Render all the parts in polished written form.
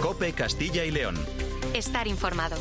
COPE Castilla y León. Estar informado.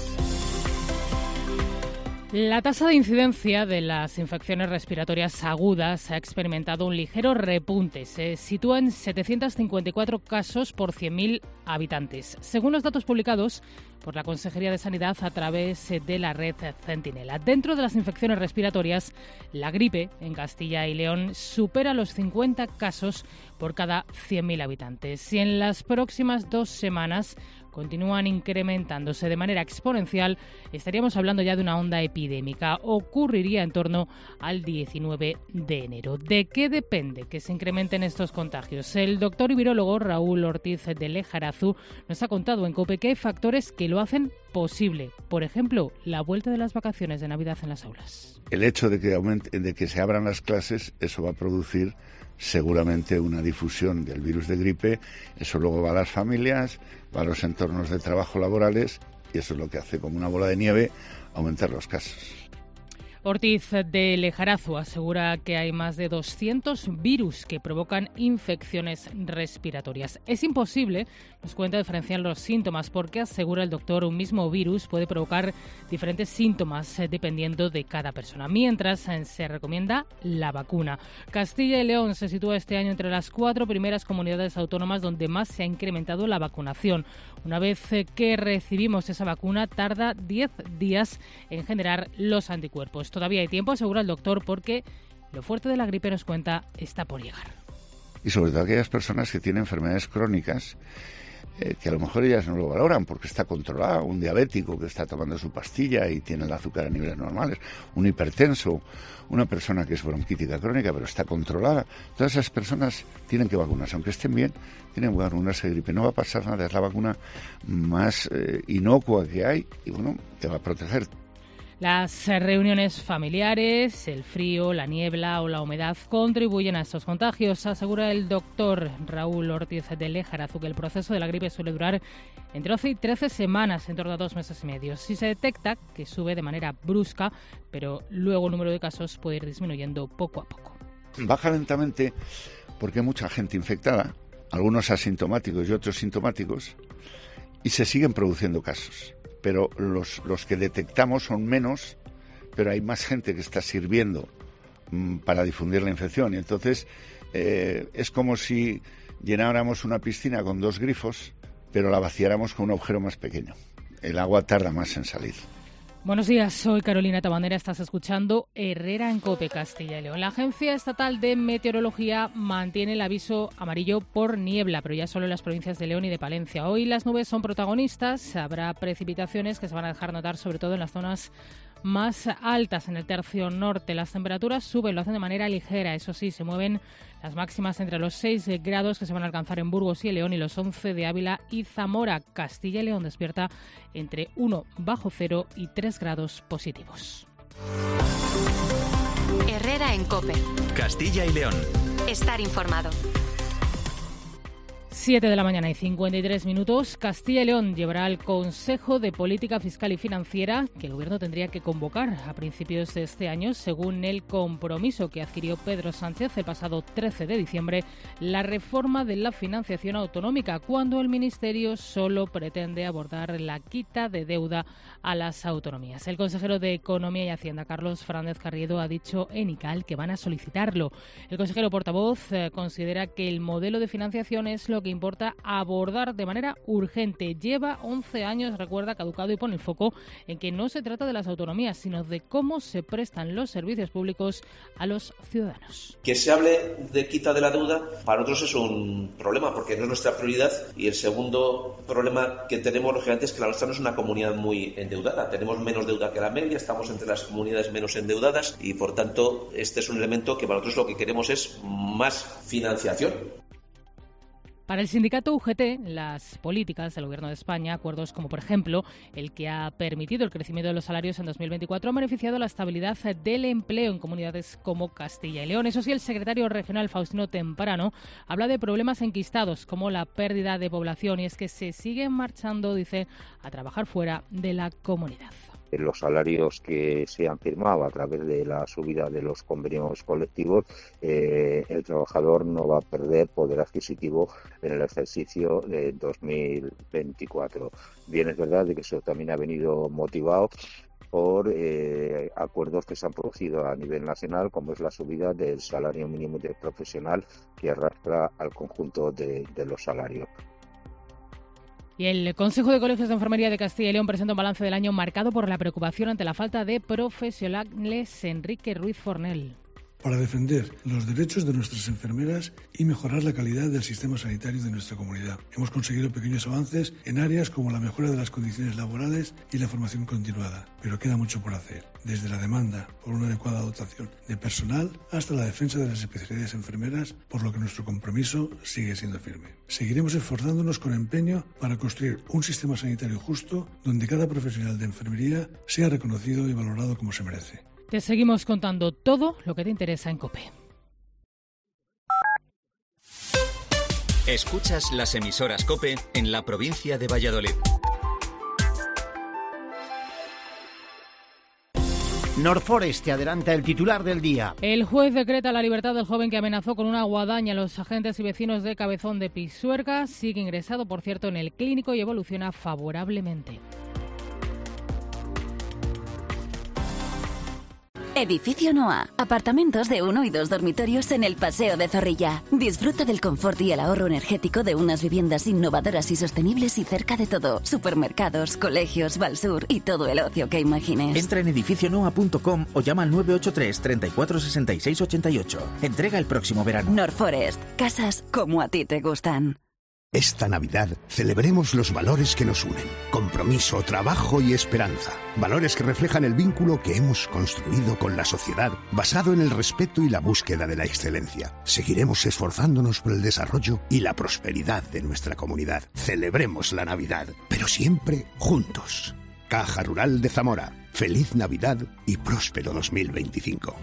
La tasa de incidencia de las infecciones respiratorias agudas ha experimentado un ligero repunte. Se sitúa en 754 casos por 100.000 habitantes, según los datos publicados por la Consejería de Sanidad a través de la red Centinela. Dentro de las infecciones respiratorias, la gripe en Castilla y León supera los 50 casos por cada 100.000 habitantes. Y en las próximas 2 semanas continúan incrementándose de manera exponencial, estaríamos hablando ya de una onda epidémica. Ocurriría en torno al 19 de enero. ¿De qué depende que se incrementen estos contagios? El doctor y virólogo Raúl Ortiz de Lejarazu nos ha contado en COPE que hay factores que lo hacen posible. Por ejemplo, la vuelta de las vacaciones de Navidad en las aulas. El hecho de que se abran las clases, eso va a producir seguramente una difusión del virus de gripe. Eso luego va a las familias, va a los entornos de trabajo laborales, y eso es lo que hace, como una bola de nieve, aumentar los casos. Ortiz de Lejarazu asegura que hay más de 200 virus que provocan infecciones respiratorias. Es imposible, nos cuenta, diferenciar los síntomas porque, asegura el doctor, un mismo virus puede provocar diferentes síntomas dependiendo de cada persona. Mientras se recomienda la vacuna. Castilla y León se sitúa este año entre las 4 primeras comunidades autónomas donde más se ha incrementado la vacunación. Una vez que recibimos esa vacuna, tarda 10 días en generar los anticuerpos. Todavía hay tiempo, asegura el doctor, porque lo fuerte de la gripe, nos cuenta, está por llegar. Y sobre todo aquellas personas que tienen enfermedades crónicas, que a lo mejor ellas no lo valoran porque está controlado, un diabético que está tomando su pastilla y tiene el azúcar a niveles normales, un hipertenso, una persona que es bronquítica crónica pero está controlada. Todas esas personas tienen que vacunarse, aunque estén bien, tienen que vacunarse de gripe. No va a pasar nada, es la vacuna más inocua que hay y bueno, te va a proteger. Las reuniones familiares, el frío, la niebla o la humedad contribuyen a estos contagios. Asegura el doctor Raúl Ortiz de Lejarazu que el proceso de la gripe suele durar entre 12 y 13 semanas, en torno a 2 meses y medio. Si se detecta que sube de manera brusca, pero luego el número de casos puede ir disminuyendo poco a poco. Baja lentamente porque hay mucha gente infectada, algunos asintomáticos y otros sintomáticos, y se siguen produciendo casos. Pero los que detectamos son menos, pero hay más gente que está sirviendo para difundir la infección. Y entonces es como si llenáramos una piscina con 2 grifos, pero la vaciáramos con un agujero más pequeño. El agua tarda más en salir. Buenos días, soy Carolina Tabanera, estás escuchando Herrera en COPE Castilla y León. La Agencia Estatal de Meteorología mantiene el aviso amarillo por niebla, pero ya solo en las provincias de León y de Palencia. Hoy las nubes son protagonistas, habrá precipitaciones que se van a dejar notar sobre todo en las zonas más altas en el tercio norte. Las temperaturas suben, lo hacen de manera ligera, eso sí, se mueven las máximas entre los 6 grados que se van a alcanzar en Burgos y León y los 11 de Ávila y Zamora. Castilla y León despierta entre 1 bajo cero y 3 grados positivos. Herrera en COPE. Castilla y León. Estar informado. 7 de la mañana y 53 minutos. Castilla y León llevará al Consejo de Política Fiscal y Financiera que el Gobierno tendría que convocar a principios de este año, según el compromiso que adquirió Pedro Sánchez el pasado 13 de diciembre, la reforma de la financiación autonómica, cuando el Ministerio solo pretende abordar la quita de deuda a las autonomías. El consejero de Economía y Hacienda, Carlos Fernández Carriedo, ha dicho en ICAL que van a solicitarlo. El consejero portavoz considera que el modelo de financiación es lo que importa abordar de manera urgente. Lleva 11 años, recuerda, caducado, y pone el foco en que no se trata de las autonomías, sino de cómo se prestan los servicios públicos a los ciudadanos. Que se hable de quita de la deuda, para nosotros es un problema, porque no es nuestra prioridad, y el segundo problema que tenemos, lógicamente, es que la nuestra no es una comunidad muy endeudada. Tenemos menos deuda que la media, estamos entre las comunidades menos endeudadas, y por tanto este es un elemento que para nosotros lo que queremos es más financiación. Para el sindicato UGT, las políticas del Gobierno de España, acuerdos como por ejemplo el que ha permitido el crecimiento de los salarios en 2024, han beneficiado la estabilidad del empleo en comunidades como Castilla y León. Eso sí, el secretario regional Faustino Temprano habla de problemas enquistados como la pérdida de población, y es que se siguen marchando, dice, a trabajar fuera de la comunidad. los salarios que se han firmado a través de la subida de los convenios colectivos, el trabajador no va a perder poder adquisitivo en el ejercicio de 2024. Bien, es verdad de que eso también ha venido motivado por acuerdos que se han producido a nivel nacional, como es la subida del salario mínimo interprofesional, que arrastra al conjunto de los salarios. Y el Consejo de Colegios de Enfermería de Castilla y León presenta un balance del año marcado por la preocupación ante la falta de profesionales. Enrique Ruiz Fornell. Para defender los derechos de nuestras enfermeras y mejorar la calidad del sistema sanitario de nuestra comunidad. Hemos conseguido pequeños avances en áreas como la mejora de las condiciones laborales y la formación continuada, pero queda mucho por hacer, desde la demanda por una adecuada dotación de personal hasta la defensa de las especialidades enfermeras, por lo que nuestro compromiso sigue siendo firme. Seguiremos esforzándonos con empeño para construir un sistema sanitario justo donde cada profesional de enfermería sea reconocido y valorado como se merece. Te seguimos contando todo lo que te interesa en COPE. Escuchas las emisoras COPE en la provincia de Valladolid. Norforest te adelanta el titular del día. El juez decreta la libertad del joven que amenazó con una guadaña a los agentes y vecinos de Cabezón de Pisuerga. Sigue ingresado, por cierto, en el clínico y evoluciona favorablemente. Edificio Noa. Apartamentos de 1 y 2 dormitorios en el Paseo de Zorrilla. Disfruta del confort y el ahorro energético de unas viviendas innovadoras y sostenibles y cerca de todo. Supermercados, colegios, Valsur y todo el ocio que imagines. Entra en edificionoa.com o llama al 983 34 66 88. Entrega el próximo verano. Norforest. Casas como a ti te gustan. Esta Navidad celebremos los valores que nos unen: compromiso, trabajo y esperanza. Valores que reflejan el vínculo que hemos construido con la sociedad, basado en el respeto y la búsqueda de la excelencia. Seguiremos esforzándonos por el desarrollo y la prosperidad de nuestra comunidad. Celebremos la Navidad, pero siempre juntos. Caja Rural de Zamora. Feliz Navidad y próspero 2025.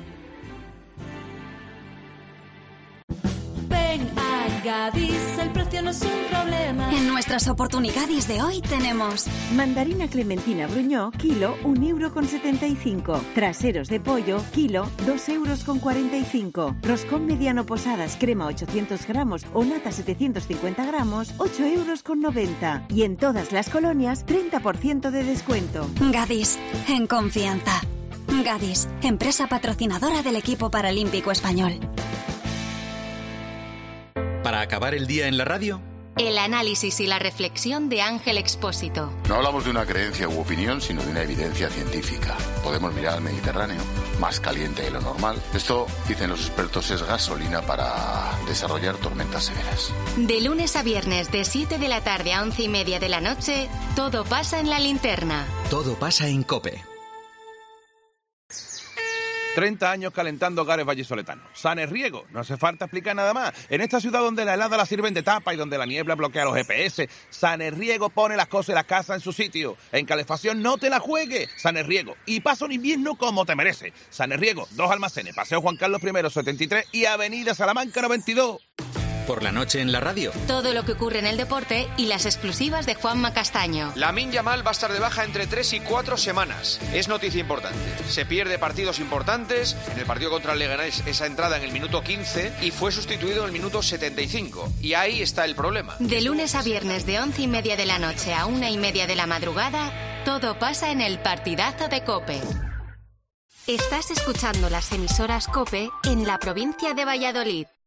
Gadis, el precio no es un problema. En nuestras oportunidades de hoy tenemos mandarina clementina Bruñó, kilo, 1,75 €. Traseros de pollo, kilo, 2,45 €. Roscón mediano Posadas, crema 800 gramos o nata 750 gramos, 8,90 €. Y en todas las colonias, 30% de descuento. Gadis, en confianza. Gadis, empresa patrocinadora del equipo paralímpico español. Para acabar el día en la radio, el análisis y la reflexión de Ángel Expósito. No hablamos de una creencia u opinión, sino de una evidencia científica. Podemos mirar al Mediterráneo, más caliente de lo normal. Esto, dicen los expertos, es gasolina para desarrollar tormentas severas. De lunes a viernes, de 7 de la tarde a 11:30 de la noche, todo pasa en La Linterna. Todo pasa en COPE. 30 años calentando hogares vallisoletanos. Sanerriego, no hace falta explicar nada más. En esta ciudad donde la helada la sirven de tapa y donde la niebla bloquea los GPS, Sanerriego pone las cosas y las casas en su sitio. En calefacción no te la juegues. Sanerriego. Y pasa un invierno como te merece. Sanerriego, 2 almacenes, Paseo Juan Carlos I, 73 y Avenida Salamanca, 92. Por la noche en la radio. Todo lo que ocurre en el deporte y las exclusivas de Juanma Castaño. Lamine Yamal va a estar de baja entre 3 y 4 semanas. Es noticia importante. Se pierde partidos importantes. En el partido contra el Leganés, esa entrada en el minuto 15 y fue sustituido en el minuto 75. Y ahí está el problema. De lunes a viernes, de 11:30 de la noche a 1:30 de la madrugada, todo pasa en el partidazo de COPE. Estás escuchando las emisoras COPE en la provincia de Valladolid.